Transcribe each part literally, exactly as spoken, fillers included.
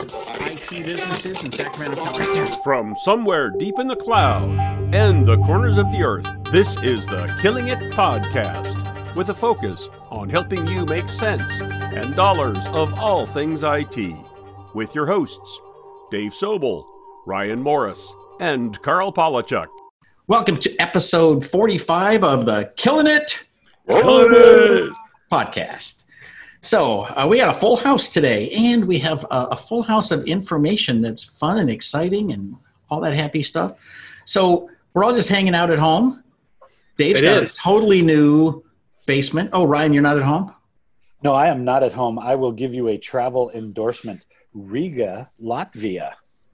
I T businesses in Sacramento, California. From somewhere deep in the cloud and the corners of the earth, this is the Killing It Podcast, with a focus on helping you make sense and dollars of all things I T. With your hosts, Dave Sobel, Ryan Morris, and Carl Polachuk. Welcome to episode forty-five of the Killing It, Killing It Podcast. So uh, we got a full house today, and we have a, a full house of information that's fun and exciting and all that happy stuff. So we're all just hanging out at home. Dave's It got is. a totally new basement. Oh, Ryan, you're not at home? No, I am not at home. I will give you a travel endorsement. Riga, Latvia.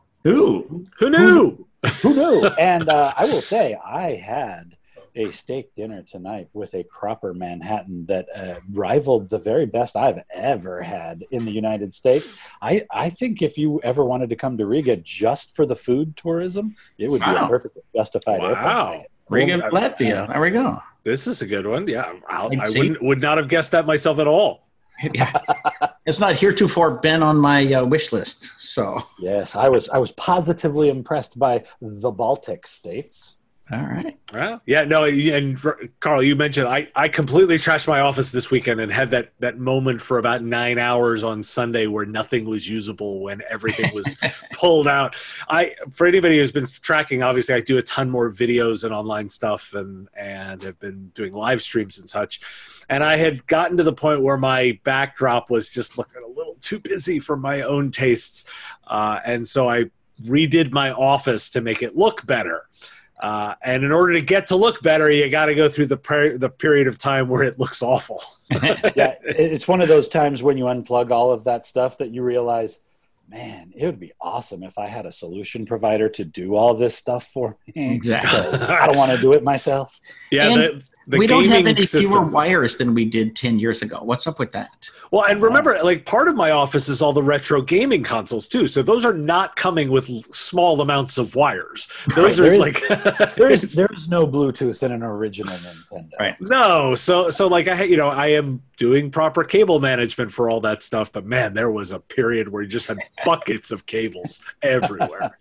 Ooh. Who knew? Who knew? And uh, I will say, I had a steak dinner tonight with a proper Manhattan that uh, rivaled the very best I've ever had in the United States. I, I think if you ever wanted to come to Riga just for the food tourism, it would be Wow. a perfectly justified Wow. airport ticket. Riga, Well, Latvia. There we go. This is a good one. Yeah, I'll, I'd I see. wouldn't, would not have guessed that myself at all. Yeah. It's not heretofore been on my uh, wish list. So, Yes, I was I was positively impressed by the Baltic states. all right. Well, yeah, no, and for- Carl, you mentioned I, I completely trashed my office this weekend and had that, that moment for about nine hours on Sunday where nothing was usable when everything was pulled out. I for anybody who's been tracking, obviously I do a ton more videos and online stuff and and have been doing live streams and such. And I had gotten to the point where my backdrop was just looking a little too busy for my own tastes, uh, and so I redid my office to make it look better. Uh, and in order to get to look better, you got to go through the per- the period of time where it looks awful. Yeah, it- it's one of those times when you unplug all of that stuff that you realize, man, it would be awesome if I had a solution provider to do all this stuff for me. Exactly. I don't want to do it myself. Yeah, And the, the we don't have gaming any system. fewer wires than we did ten years ago. What's up with that? Well, and remember, like part of my office is all the retro gaming consoles too. So those are not coming with l- small amounts of wires. Those Right, are there like There is there is no Bluetooth in an original Nintendo. Right. no. So so like I you know I am doing proper cable management for all that stuff. But man, there was a period where you just had buckets of cables everywhere.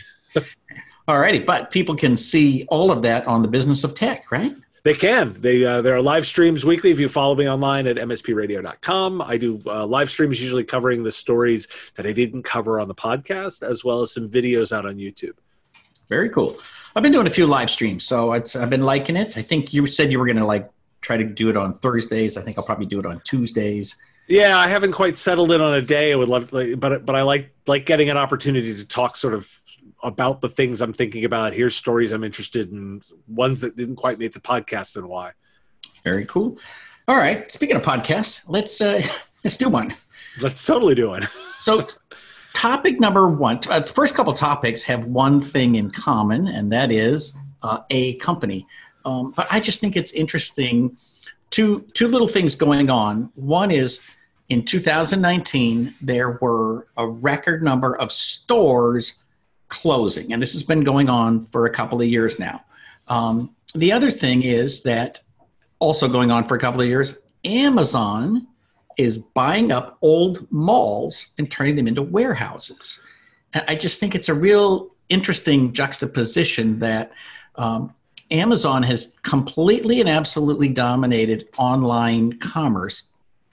All righty, but people can see all of that on the Business of Tech, right? They can. They uh, there are live streams weekly. If you follow me online at m s p radio dot com, I do uh, live streams usually covering the stories that I didn't cover on the podcast, as well as some videos out on YouTube. Very cool. I've been doing a few live streams, so it's, I've been liking it. I think you said you were going to like try to do it on Thursdays. I think I'll probably do it on Tuesdays. Yeah, I haven't quite settled in on a day. I would love, like, but but I like like getting an opportunity to talk sort of about the things I'm thinking about. Here's stories I'm interested in, ones that didn't quite make the podcast, and why. Very cool. All right. Speaking of podcasts, let's uh, let's do one. Let's totally do it. So, topic number one. Uh, the first couple topics have one thing in common, and that is uh, a company. Um, but I just think it's interesting. Two two little things going on. One is in two thousand nineteen, there were a record number of stores closing, and this has been going on for a couple of years now. Um, the other thing is that also going on for a couple of years, Amazon is buying up old malls and turning them into warehouses. And I just think it's a real interesting juxtaposition that um, Amazon has completely and absolutely dominated online commerce.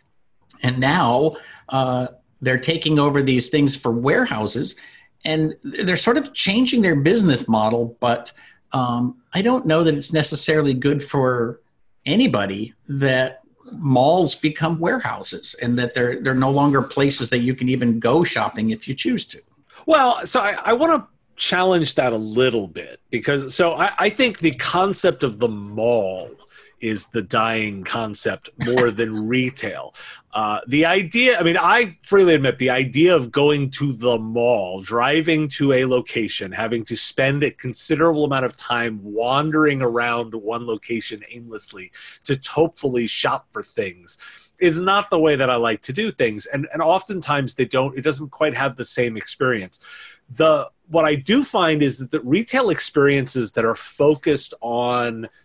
And now uh, they're taking over these things for warehouses, and they're sort of changing their business model, but um, I don't know that it's necessarily good for anybody that malls become warehouses and that they're they're no longer places that you can even go shopping if you choose to. Well, so I, I want to challenge that a little bit because so I, I think the concept of the mall is the dying concept more than retail. Uh, the idea, I mean, I freely admit the idea of going to the mall, driving to a location, having to spend a considerable amount of time wandering around one location aimlessly to hopefully shop for things is not the way that I like to do things. And, and oftentimes they don't, it doesn't quite have the same experience. The, what I do find is that the retail experiences that are focused on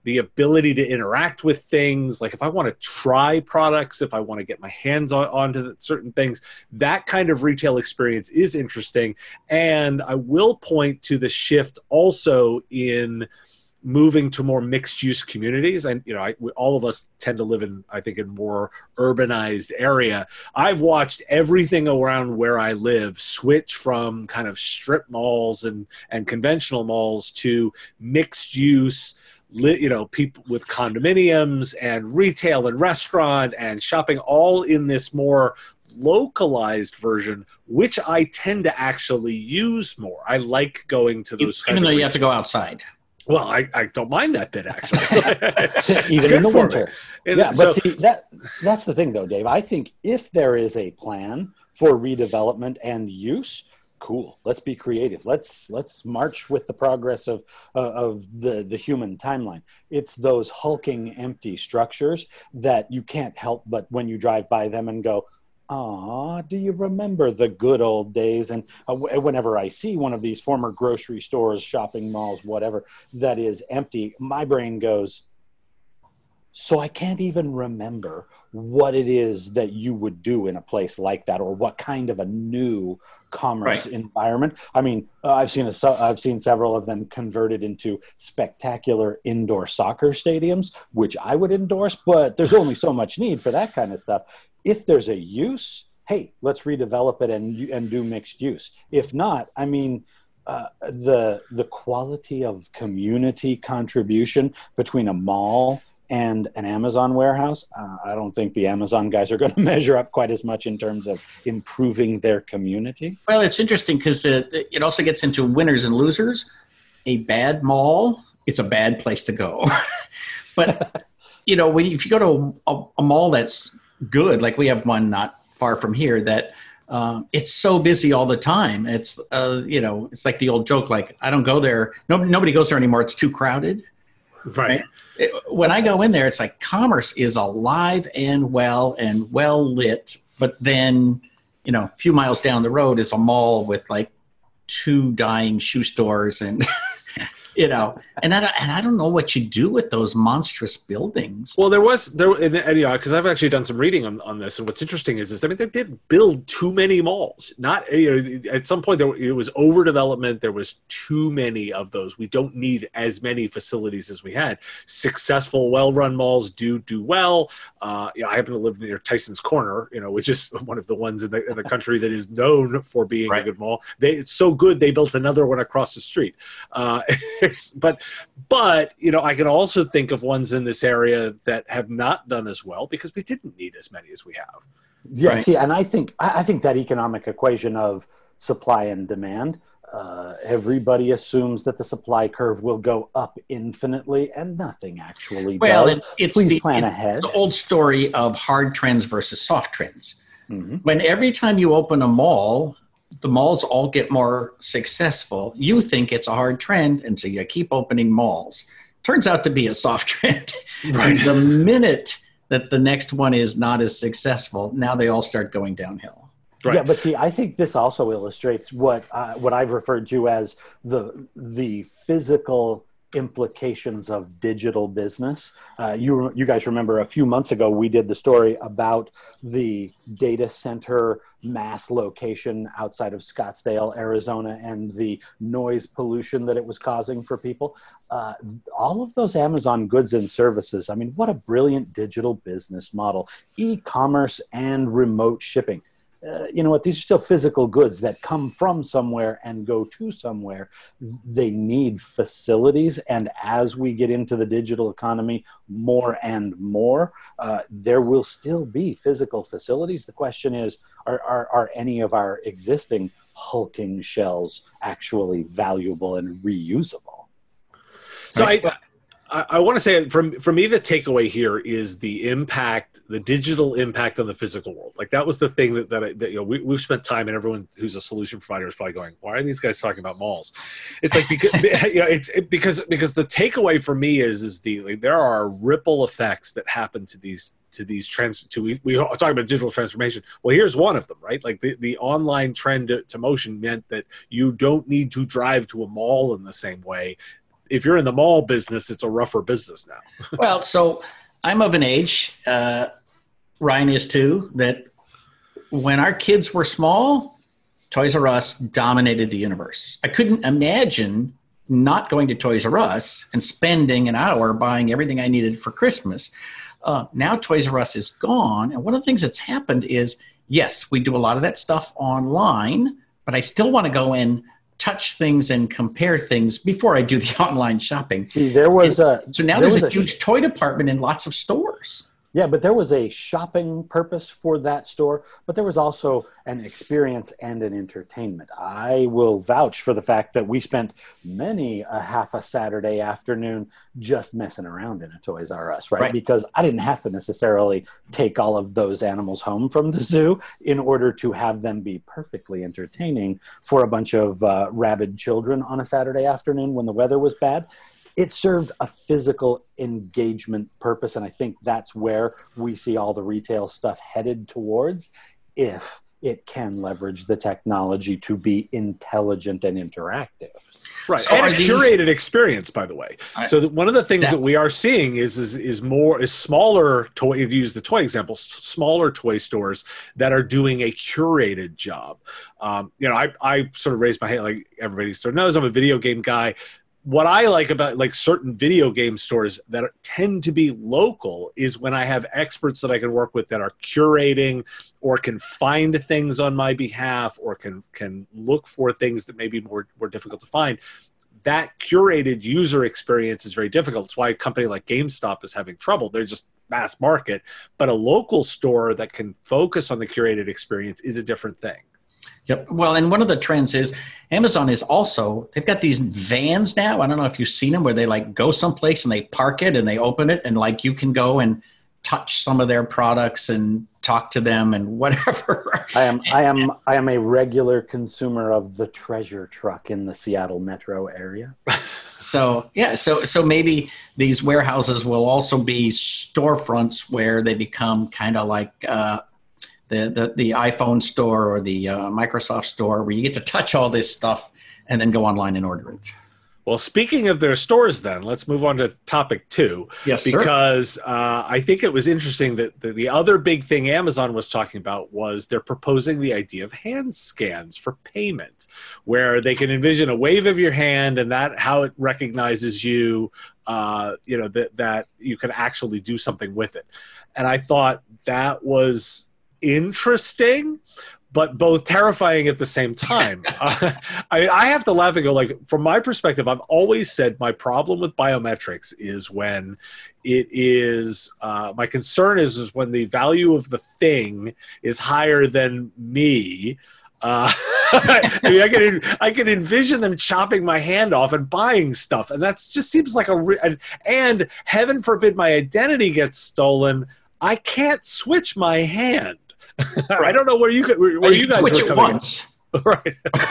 the ability to interact with things. Like if I want to try products, if I want to get my hands on onto certain things, that kind of retail experience is interesting. And I will point to the shift also in moving to more mixed-use communities. And, you know, I, we, all of us tend to live in, I think, in more urbanized area. I've watched everything around where I live switch from kind of strip malls and, and conventional malls to mixed-use, you know, people with condominiums and retail and restaurant and shopping, all in this more localized version, which I tend to actually use more. I like going to those even though you have to go outside. Well, I, I don't mind that bit, actually. Even in the winter. And yeah, so, but see, that, that's the thing, though, Dave. I think if there is a plan for redevelopment and use, cool. Let's be creative. Let's let's march with the progress of uh, of the, the human timeline. It's those hulking, empty structures that you can't help but when you drive by them and go, "Ah, do you remember the good old days?" And uh, w- whenever I see one of these former grocery stores, shopping malls, whatever, that is empty, my brain goes, so I can't even remember what it is that you would do in a place like that, or what kind of a new commerce right. environment. I mean, uh, I've seen a, I've seen several of them converted into spectacular indoor soccer stadiums, which I would endorse, but there's only so much need for that kind of stuff. If there's a use, hey, let's redevelop it and and do mixed use. If not, I mean, uh, the the quality of community contribution between a mall and an Amazon warehouse, uh, I don't think the Amazon guys are going to measure up quite as much in terms of improving their community. Well, it's interesting because uh, it also gets into winners and losers. A bad mall is a bad place to go. But, you know, when you, if you go to a, a mall that's good, like we have one not far from here, that uh, it's so busy all the time. It's, uh, you know, it's like the old joke, like, I don't go there. Nobody, nobody goes there anymore. It's too crowded. right. right? It, when I go in there, it's like commerce is alive and well and well lit. But then, you know, a few miles down the road is a mall with like two dying shoe stores and, you know, and I, and I don't know what you do with those monstrous buildings. Well, there was there, and, and, you know, because I've actually done some reading on, on this, and what's interesting is, is I mean, they did build too many malls. Not, you know, at some point there it was overdevelopment. There was too many of those. We don't need as many facilities as we had. Successful, well-run malls do do well. Uh, you know, I happen to live near Tyson's Corner, you know, which is one of the ones in the in the country that is known for being right. a good mall. They it's so good they built another one across the street. Uh, It's, but, but you know, I can also think of ones in this area that have not done as well because we didn't need as many as we have. Yeah, right? see, and I think I think that economic equation of supply and demand, uh, everybody assumes that the supply curve will go up infinitely, and nothing actually well, does. It, it's Please the, plan it's ahead. the old story of hard trends versus soft trends. Mm-hmm. When every time you open a mall, the malls all get more successful, you think it's a hard trend, and so you keep opening malls. Turns out to be a soft trend. Right. The minute that the next one is not as successful, now they all start going downhill. Right. Yeah, but see, I think this also illustrates what uh, what I've referred to as the the physical implications of digital business. Uh, you you guys remember a few months ago we did the story about the data center mass location outside of Scottsdale, Arizona, and the noise pollution that it was causing for people. Uh, all of those Amazon goods and services, I mean, what a brilliant digital business model. E-commerce and remote shipping. Uh, you know what? These are still physical goods that come from somewhere and go to somewhere. They need facilities. And as we get into the digital economy more and more, uh, there will still be physical facilities. The question is, are, are, are any of our existing hulking shells actually valuable and reusable? So I, I, I want to say, from for me, the takeaway here is the impact, the digital impact on the physical world. Like that was the thing that, that, I, that you know, we, we've spent time, and everyone who's a solution provider is probably going, why are these guys talking about malls? It's like, because, you know, it's it, because, because the takeaway for me is, is the, like, there are ripple effects that happen to these, to these trends, to, we, we talk about digital transformation. Well, here's one of them, right? Like the, the online trend to, to motion meant that you don't need to drive to a mall in the same way. if you're in the mall business, it's a rougher business now. Well, so I'm of an age, uh, Ryan is too, that when our kids were small, Toys R Us dominated the universe. I couldn't imagine not going to Toys R Us and spending an hour buying everything I needed for Christmas. Uh, now Toys R Us is gone. And one of the things that's happened is, yes, we do a lot of that stuff online, but I still want to go in, touch things and compare things before I do the online shopping. See, there was a, so now there there's a, a huge toy department in lots of stores. Yeah, but there was a shopping purpose for that store, but there was also an experience and an entertainment. I will vouch for the fact that we spent many a half a Saturday afternoon just messing around in a Toys R Us, right? Right. Because I didn't have to necessarily take all of those animals home from the zoo in order to have them be perfectly entertaining for a bunch of uh, rabid children on a Saturday afternoon when the weather was bad. It served a physical engagement purpose, and I think that's where we see all the retail stuff headed towards, if it can leverage the technology to be intelligent and interactive. Right, So and are a these- curated experience, by the way. I- So that one of the things that- that we are seeing is is is more is smaller toy. If you use the toy example, s- smaller toy stores that are doing a curated job. Um, you know, I I sort of raised my hand, like everybody sort of knows I'm a video game guy. What I like about like certain video game stores that are, tend to be local is when I have experts that I can work with that are curating or can find things on my behalf or can can look for things that may be more, more difficult to find. That curated user experience is very difficult. It's why a company like GameStop is having trouble. They're just mass market. But a local store that can focus on the curated experience is a different thing. Yep. Well, and one of the trends is Amazon is also, they've got these vans now. I don't know if you've seen them where they like go someplace and they park it and they open it and like you can go and touch some of their products and talk to them and whatever. I am I am I am a regular consumer of the treasure truck in the Seattle metro area. So, yeah, so so maybe these warehouses will also be storefronts where they become kind of like uh, the, the, the iPhone store or the uh, Microsoft store where you get to touch all this stuff and then go online and order it. Well, speaking of their stores, then let's move on to topic two. Yes, sir. Because uh, I think it was interesting that the, the other big thing Amazon was talking about was they're proposing the idea of hand scans for payment, where they can envision a wave of your hand and that how it recognizes you, uh, you know, that that you can actually do something with it. And I thought that was interesting, but both terrifying at the same time. uh, I, I have to laugh and go, like, from my perspective, I've always said my problem with biometrics is when it is, uh, my concern is, is when the value of the thing is higher than me. Uh, I mean, I can I can envision them chopping my hand off and buying stuff, and that just seems like a re- and, and heaven forbid my identity gets stolen. I can't switch my hand. I don't know where you could, where, where you guys switch were it coming once. in. Right.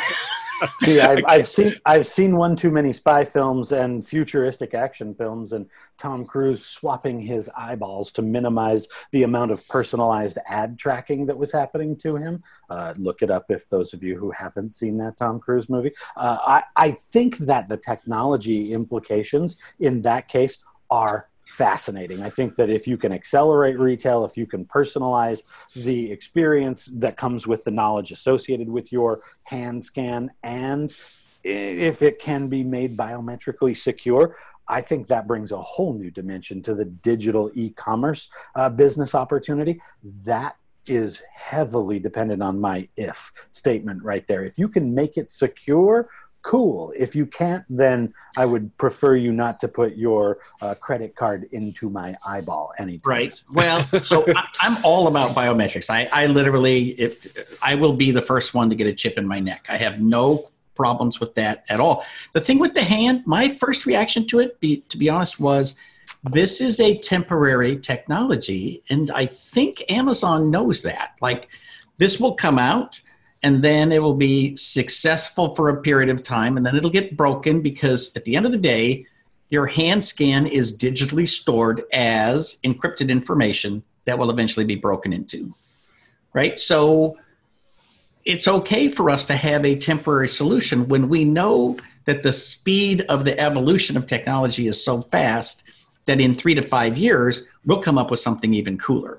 See, I've, I've seen I've seen one too many spy films and futuristic action films, and Tom Cruise swapping his eyeballs to minimize the amount of personalized ad tracking that was happening to him. Uh, look it up if those of you who haven't seen that Tom Cruise movie. Uh, I, I think that the technology implications in that case are fascinating. I think that if you can accelerate retail, if you can personalize the experience that comes with the knowledge associated with your hand scan, and if it can be made biometrically secure, I think that brings a whole new dimension to the digital e-commerce uh, business opportunity. That is heavily dependent on my if statement right there. If you can make it secure, cool. If you can't, then I would prefer you not to put your uh, credit card into my eyeball anytime. Right. Well, so I, I'm all about biometrics. I, I literally, if I will be the first one to get a chip in my neck. I have no problems with that at all. The thing with the hand, my first reaction to it, be, to be honest, was this is a temporary technology, and I think Amazon knows that. Like, this will come out, and then it will be successful for a period of time, and then it'll get broken because at the end of the day, your hand scan is digitally stored as encrypted information that will eventually be broken into, right? So it's okay for us to have a temporary solution when we know that the speed of the evolution of technology is so fast that in three to five years, we'll come up with something even cooler.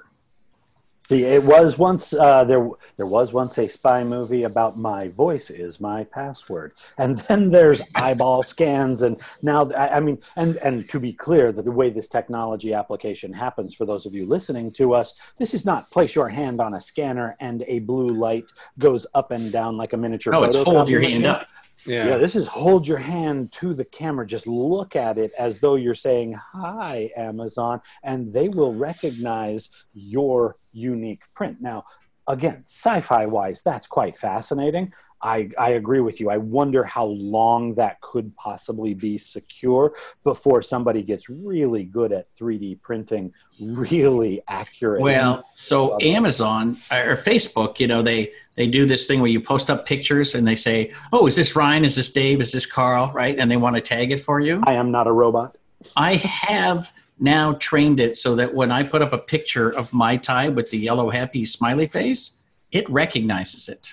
See, it was once uh, there. There was once a spy movie about my voice is my password, and then there's eyeball scans, and now I, I mean, and and to be clear, that the way this technology application happens for those of you listening to us, this is not place your hand on a scanner and a blue light goes up and down like a miniature. No, it's hold your machine. hand up. Yeah. yeah, this is hold your hand to the camera. Just look at it as though you're saying, hi, Amazon, and they will recognize your unique print. Now, again, sci-fi wise, that's quite fascinating. I, I agree with you. I wonder how long that could possibly be secure before somebody gets really good at three D printing, really accurate. Well, so Amazon or Facebook, you know, they, they do this thing where you post up pictures and they say, oh, is this Ryan? Is this Dave? Is this Carl? Right? And they want to tag it for you. I am not a robot. I have now trained it so that when I put up a picture of my tie with the yellow happy smiley face, it recognizes it.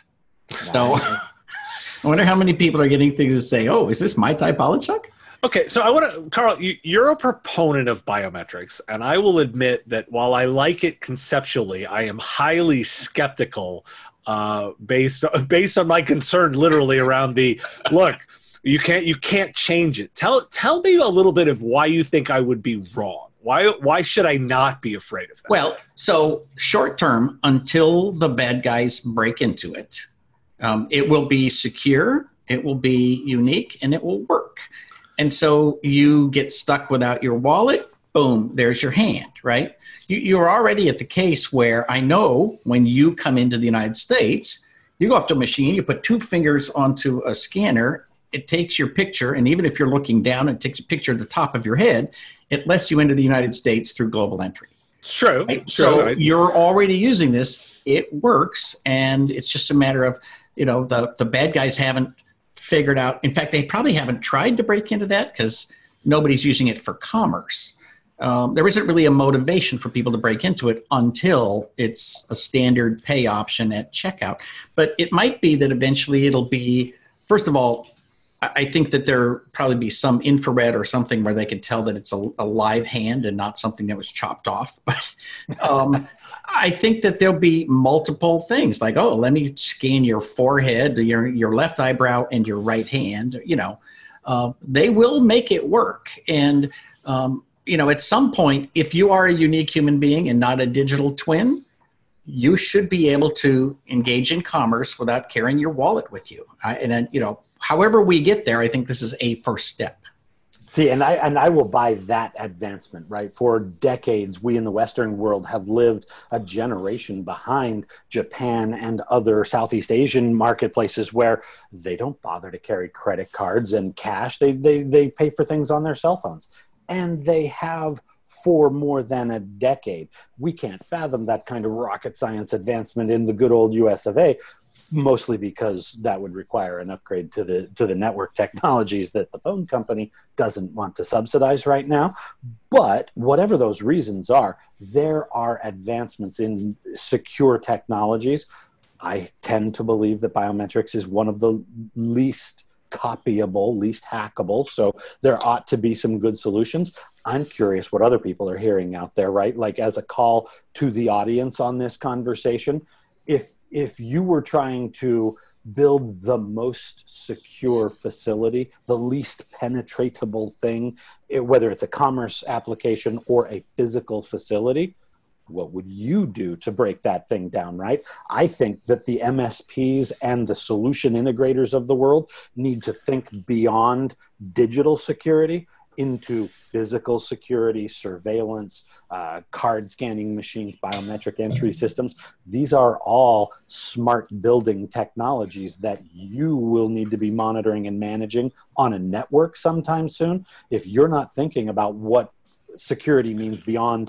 So I wonder how many people are getting things to say, oh, is this my tie, Polachuk? Okay, so I want to, Carl, you, you're a proponent of biometrics, and I will admit that while I like it conceptually, I am highly skeptical uh, based, based on my concern literally around the, look, you can't you can't change it. Tell tell me a little bit of why you think I would be wrong. Why why should I not be afraid of that? Well, so short term, until the bad guys break into it, um, it will be secure, it will be unique, and it will work. And so you get stuck without your wallet, boom, there's your hand, right? You, you're already at the case where I know when you come into the United States, you go up to a machine, you put two fingers onto a scanner, it takes your picture, and even if you're looking down, it takes a picture of the top of your head, it lets you into the United States through global entry. It's true. Right? It's so true, right? You're already using this, it works, and it's just a matter of, you know, the, the bad guys haven't figured out. In fact, they probably haven't tried to break into that because nobody's using it for commerce. Um, there isn't really a motivation for people to break into it until it's a standard pay option at checkout. But it might be that eventually it'll be, first of all, I think that there probably be some infrared or something where they could tell that it's a, a live hand and not something that was chopped off. But um, I think that there'll be multiple things like, oh, let me scan your forehead, your your left eyebrow, and your right hand. You know, uh, they will make it work. And um, you know, at some point, if you are a unique human being and not a digital twin, you should be able to engage in commerce without carrying your wallet with you. I, and then, you know. However we get there, I think this is a first step. See, and I and I will buy that advancement, right? For decades, we in the Western world have lived a generation behind Japan and other Southeast Asian marketplaces where they don't bother to carry credit cards and cash. They they they pay for things on their cell phones. And they have for more than a decade. We can't fathom that kind of rocket science advancement in the good old U S of A. Mostly because that would require an upgrade to the to the network technologies that the phone company doesn't want to subsidize right now. But whatever those reasons are, there are advancements in secure technologies. I tend to believe that biometrics is one of the least copyable, least hackable. So there ought to be some good solutions. I'm curious what other people are hearing out there, right? Like as a call to the audience on this conversation, if If you were trying to build the most secure facility, the least penetratable thing, it, whether it's a commerce application or a physical facility, what would you do to break that thing down, right? I think that the M S Ps and the solution integrators of the world need to think beyond digital security into physical security, surveillance, uh, card scanning machines, biometric entry systems. These are all smart building technologies that you will need to be monitoring and managing on a network sometime soon. If you're not thinking about what security means beyond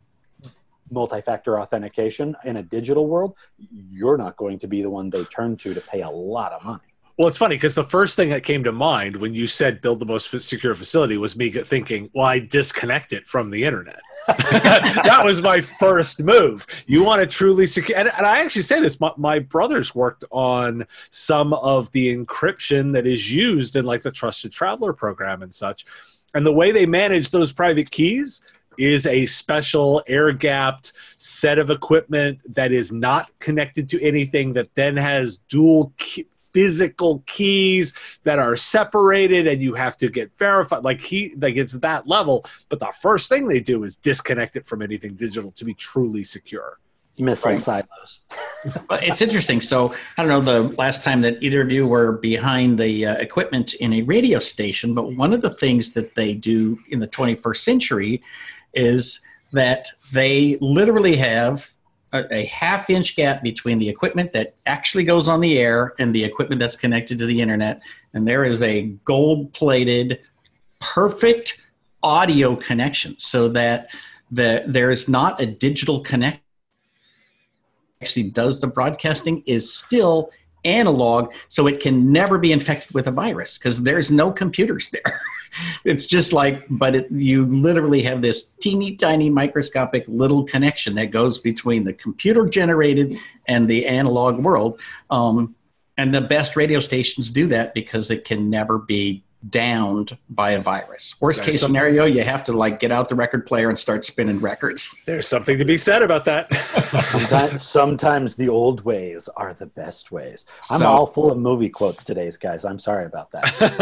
multi-factor authentication in a digital world, you're not going to be the one they turn to to pay a lot of money. Well, it's funny because the first thing that came to mind when you said build the most secure facility was me thinking, well, I disconnect it from the internet. That was my first move. You want to truly secure, and, and I actually say this, my, my brothers worked on some of the encryption that is used in like the Trusted Traveler program and such. And the way they manage those private keys is a special air-gapped set of equipment that is not connected to anything, that then has dual key, physical keys that are separated, and you have to get verified. Like he, like it's that level. But the first thing they do is disconnect it from anything digital to be truly secure. Missile Right. silos. But it's interesting. So I don't know the last time that either of you were behind the uh, equipment in a radio station, but one of the things that they do in the twenty-first century is that they literally have a, a half inch gap between the equipment that actually goes on the air and the equipment that's connected to the internet. And there is a gold plated, perfect audio connection so that the, there is not a digital connection. Actually does the broadcasting is still analog, so it can never be infected with a virus because there's no computers there. It's just like, but it, you literally have this teeny tiny microscopic little connection that goes between the computer generated and the analog world. Um, and the best radio stations do that because it can never be downed by a virus. Worst There's case something- scenario, you have to like get out the record player and start spinning records. There's something to be said about that. Sometimes, sometimes the old ways are the best ways. I'm So- all full of movie quotes today, guys. I'm sorry about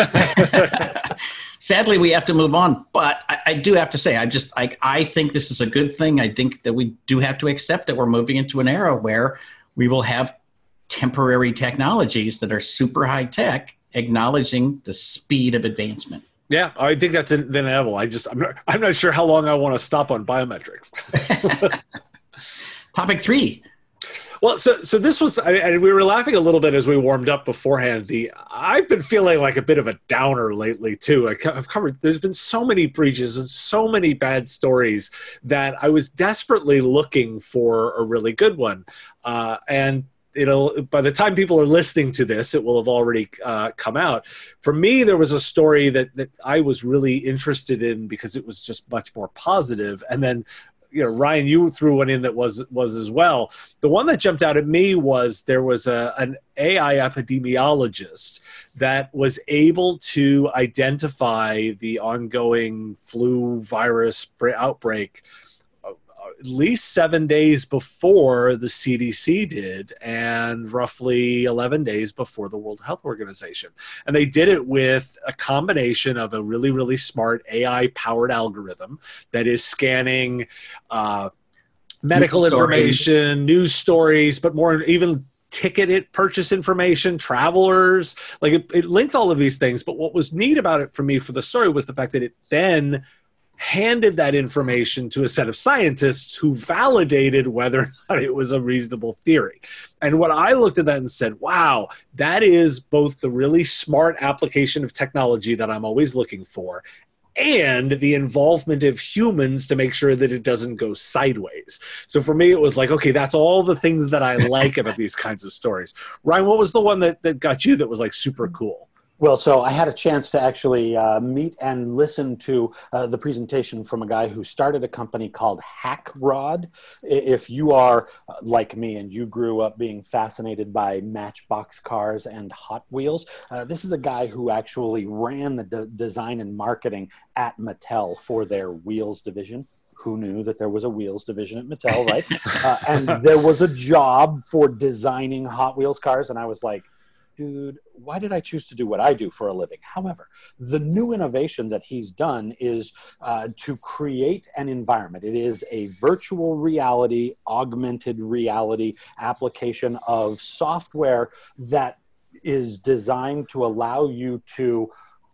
that. Sadly, we have to move on, but I, I do have to say, I just, I, I think this is a good thing. I think that we do have to accept that we're moving into an era where we will have temporary technologies that are super high tech, acknowledging the speed of advancement. Yeah, I think that's in, inevitable. I just, I'm not, I'm not sure how long I want to stop on biometrics. Topic three. Well, so so this was, I, and we were laughing a little bit as we warmed up beforehand. The I've been feeling like a bit of a downer lately too. I, I've covered. There's been so many breaches and so many bad stories that I was desperately looking for a really good one. Uh, and it'll, by the time people are listening to this, it will have already uh, come out. For me, there was a story that that I was really interested in because it was just much more positive. And then, you know, Ryan, you threw one in that was was as well. The one that jumped out at me was there was a an A I epidemiologist that was able to identify the ongoing flu virus outbreak at least seven days before the C D C did and roughly eleven days before the World Health Organization. And they did it with a combination of a really, really smart A I-powered algorithm that is scanning uh, medical News information, stories. news stories, but more even ticketed purchase information, travelers. Like it, it linked all of these things. But what was neat about it for me for the story was the fact that it then handed that information to a set of scientists who validated whether or not it was a reasonable theory. And what I looked at that and said, wow, that is both the really smart application of technology that I'm always looking for and the involvement of humans to make sure that it doesn't go sideways. So for me, it was like, okay, that's all the things that I like about these kinds of stories. Ryan, what was the one that, that got you that was like super cool? Well, so I had a chance to actually uh, meet and listen to uh, the presentation from a guy who started a company called HackRod. If you are uh, like me and you grew up being fascinated by Matchbox cars and Hot Wheels, uh, this is a guy who actually ran the de- design and marketing at Mattel for their wheels division. Who knew that there was a wheels division at Mattel, right? uh, and there was a job for designing Hot Wheels cars, and I was like, dude, why did I choose to do what I do for a living? However, the new innovation that he's done is uh, to create an environment. It is a virtual reality, augmented reality application of software that is designed to allow you to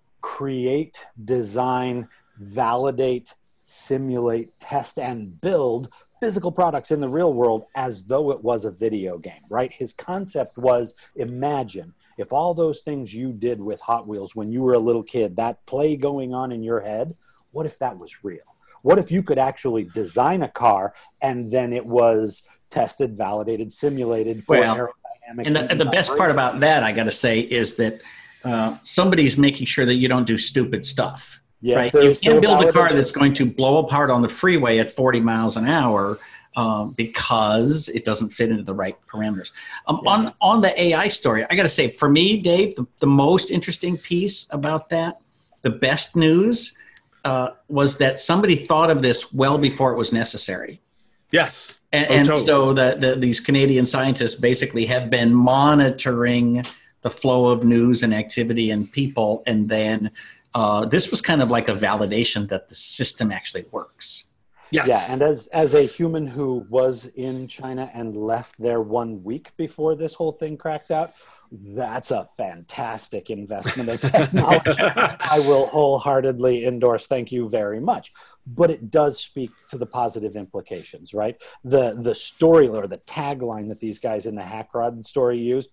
create, design, validate, simulate, test, and build physical products in the real world as though it was a video game, right? His concept was, imagine if all those things you did with Hot Wheels when you were a little kid, that play going on in your head, what if that was real? What if you could actually design a car and then it was tested, validated, simulated for Well, And the, the best part about that, I got to say, is that uh, somebody's making sure that you don't do stupid stuff. Yes, right? You can't build a car that's going to blow apart on the freeway at forty miles an hour um, because it doesn't fit into the right parameters. Um, yeah. On on the A I story, I got to say, for me, Dave, the, the most interesting piece about that, the best news, uh, was that somebody thought of this well before it was necessary. Yes. And, oh, and totally. so the, the, these Canadian scientists basically have been monitoring the flow of news and activity and people. And then uh, this was kind of like a validation that the system actually works. Yes. Yeah. And as, as a human who was in China and left there one week before this whole thing cracked out, that's a fantastic investment of technology. I will wholeheartedly endorse. Thank you very much. But it does speak to the positive implications, right? The the story or the tagline that these guys in the Hackrod story used,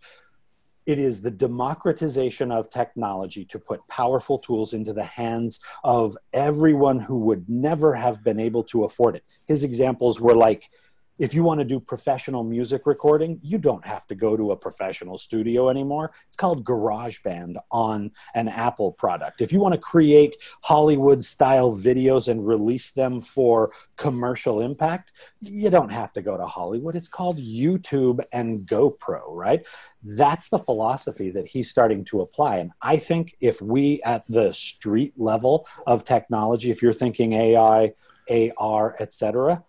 it is the democratization of technology to put powerful tools into the hands of everyone who would never have been able to afford it. His examples were like, if you want to do professional music recording, you don't have to go to a professional studio anymore. It's called GarageBand on an Apple product. If you want to create Hollywood-style videos and release them for commercial impact, you don't have to go to Hollywood. It's called YouTube and GoPro, right? That's the philosophy that he's starting to apply. And I think if we at the street level of technology, if you're thinking A I, A R, et cetera,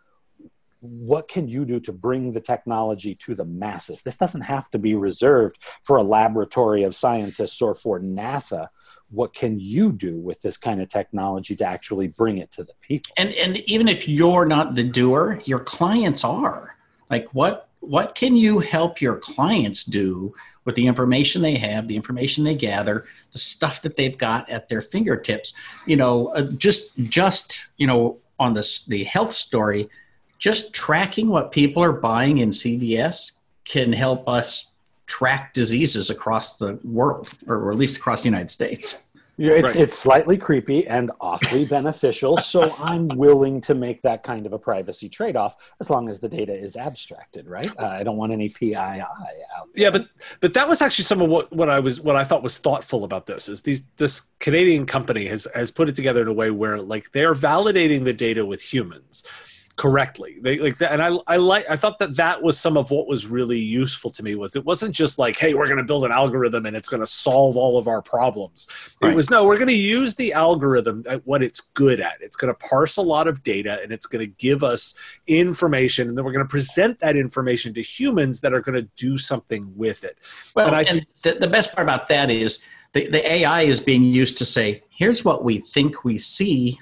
what can you do to bring the technology to the masses? This doesn't have to be reserved for a laboratory of scientists or for NASA. What can you do with this kind of technology to actually bring it to the people? And and even if you're not the doer, your clients are. Like what what can you help your clients do with the information they have, the information they gather, the stuff that they've got at their fingertips? You know, uh, just just you know, on this the health story, just tracking what people are buying in C V S can help us track diseases across the world, or at least across the United States. Yeah, it's, right. It's slightly creepy and awfully beneficial, so I'm willing to make that kind of a privacy trade-off as long as the data is abstracted, right? Uh, I don't want any P I I out there. Yeah, but but that was actually some of what, what I was what I thought was thoughtful about this is these this Canadian company has has put it together in a way where like they're validating the data with humans correctly. They like that, and I I like I thought that that was some of what was really useful to me. Was it wasn't just like, hey, we're going to build an algorithm and it's going to solve all of our problems. Right. It was no, we're going to use the algorithm at what it's good at. It's going to parse a lot of data and it's going to give us information, and then we're going to present that information to humans that are going to do something with it. Well, and, I and the, the best part about that is the, the A I is being used to say, here's what we think we see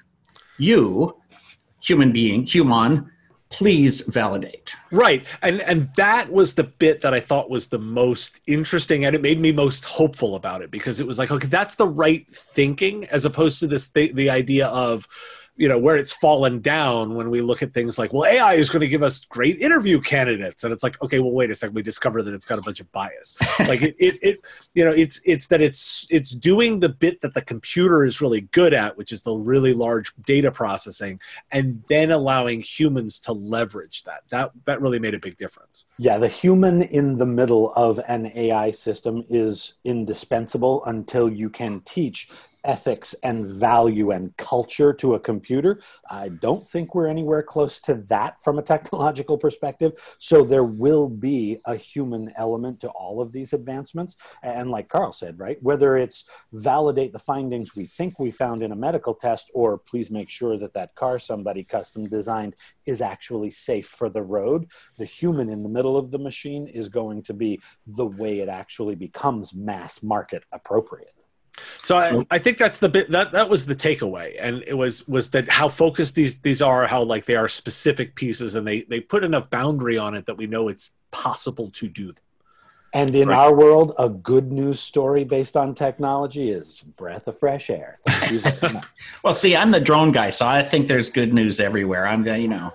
you, human being, human, please validate. Right. And and that was the bit that I thought was the most interesting, and it made me most hopeful about it, because it was like, okay, that's the right thinking, as opposed to this th- the idea of, you know, where it's fallen down when we look at things like, well, A I is going to give us great interview candidates. And it's like, okay, well, wait a second. We discover that it's got a bunch of bias. Like it, it, it, you know, it's, it's that it's, it's doing the bit that the computer is really good at, which is the really large data processing, and then allowing humans to leverage that. That, that really made a big difference. Yeah. The human in the middle of an A I system is indispensable until you can teach ethics and value and culture to a computer. I don't think we're anywhere close to that from a technological perspective. So there will be a human element to all of these advancements. And like Carl said, right, whether it's validate the findings we think we found in a medical test, or please make sure that that car somebody custom designed is actually safe for the road, the human in the middle of the machine is going to be the way it actually becomes mass market appropriate. So I, I think that's the bit that that was the takeaway, and it was was that how focused these these are, how like they are specific pieces, and they they put enough boundary on it that we know it's possible to do them. And in right. our world, a good news story based on technology is breath of fresh air. Thank you very much. Well, see, I'm the drone guy, so I think there's good news everywhere. I'm, you know.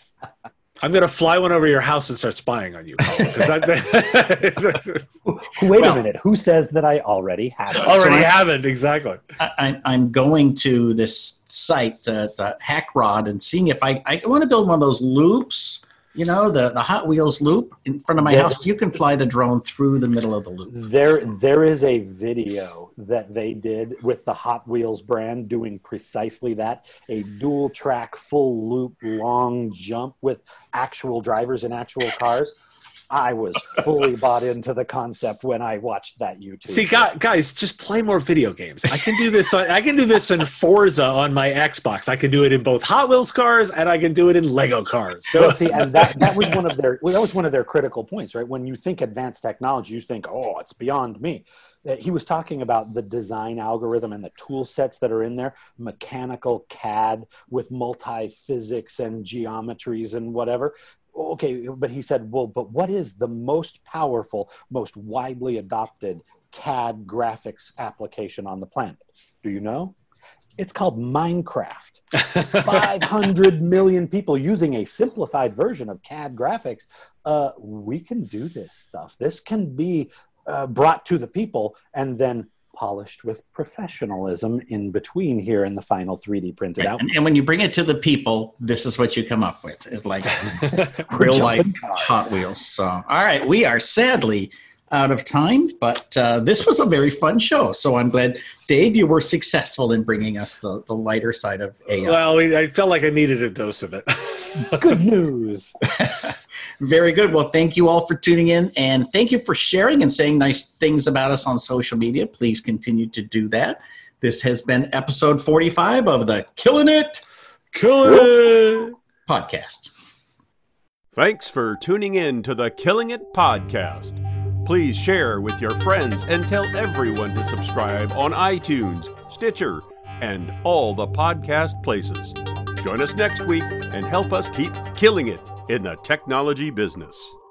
I'm going to fly one over your house and start spying on you. I, Wait well, a minute. Who says that I already haven't? Already so haven't, exactly. I, I'm going to this site, uh, the Hackrod, and seeing if I, I want to build one of those loops You know, the, the Hot Wheels loop in front of my There- house, you can fly the drone through the middle of the loop. There, there is a video that they did with the Hot Wheels brand doing precisely that, a dual track, full loop, long jump with actual drivers in actual cars. I was fully bought into the concept when I watched that YouTube. See, guy- guys, just play more video games. I can do this. On, I can do this in Forza on my Xbox. I can do it in both Hot Wheels cars, and I can do it in Lego cars. So, Well, see, and that, that was one of their well, that was one of their critical points, right? When you think advanced technology, you think, oh, it's beyond me. Uh, He was talking about the design algorithm and the tool sets that are in there, mechanical C A D with multi-physics and geometries and whatever. Okay, but he said, well, but what is the most powerful, most widely adopted C A D graphics application on the planet? Do you know? It's called Minecraft. five hundred million people using a simplified version of C A D graphics. Uh, we can do this stuff. This can be uh, brought to the people and then polished with professionalism in between here in the final three D printed out. And, and when you bring it to the people, this is what you come up with. It's like real life jumping cars. Hot Wheels. So, all right, we are sadly out of time, but uh, this was a very fun show. So I'm glad, Dave, you were successful in bringing us the, the lighter side of A I. well, I felt like I needed a dose of it. Good news. Very good. Well, thank you all for tuning in, and thank you for sharing and saying nice things about us on social media. Please continue to do that. This has been episode forty-five of the Killing It Kill it. podcast. Thanks for tuning in to the Killing It podcast. Please share with your friends and tell everyone to subscribe on iTunes, Stitcher, and all the podcast places. Join us next week and help us keep killing it in the technology business.